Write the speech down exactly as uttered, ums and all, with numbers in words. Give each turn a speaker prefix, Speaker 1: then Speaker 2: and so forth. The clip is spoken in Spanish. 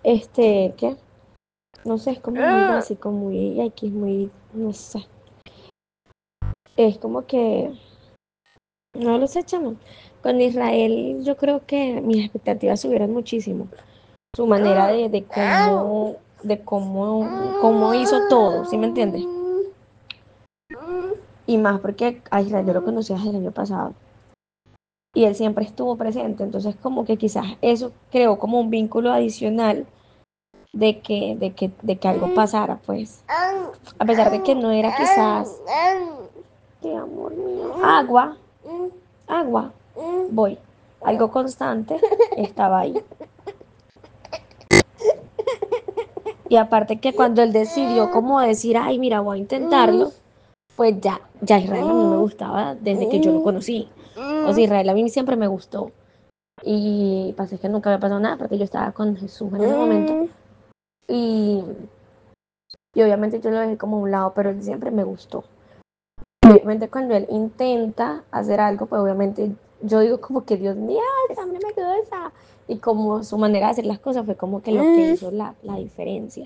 Speaker 1: Este, ¿qué? No sé, es como muy básico, muy X, muy, no sé. Es como que, no lo sé, chamo. Con Israel yo creo que mis expectativas subieron muchísimo. Su manera de, de cómo, de cómo, cómo hizo todo, ¿sí me entiendes? Y más porque a Israel yo lo conocí desde el año pasado. Y él siempre estuvo presente, entonces como que quizás eso creó como un vínculo adicional de que, de que, de que algo pasara, pues. A pesar de que no era quizás, qué amor mío, agua, agua, voy, algo constante, estaba ahí. Y aparte que cuando él decidió como decir, ay, mira, voy a intentarlo, pues ya, ya Israel a mí me gustaba desde que yo lo conocí. O sea, Israel a mí siempre me gustó. Y pasa que nunca había pasado nada porque yo estaba con Jesús en ese momento. Y, y obviamente yo lo dejé como a un lado, pero él siempre me gustó. Y obviamente cuando él intenta hacer algo, pues obviamente yo digo como que Dios mío, esa hombre me quedó esa. Y como su manera de hacer las cosas fue como que lo que hizo la, la diferencia.